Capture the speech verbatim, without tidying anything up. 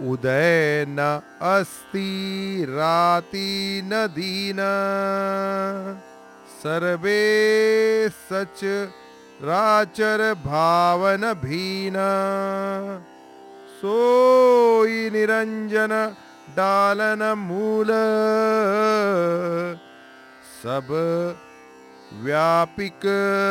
उदय न अस्ति राति न दीन, सर्वे सच राचर भावन भीन, सोई निरंजन डालन मूल, सब व्यापिक सुषम न अस्थूल।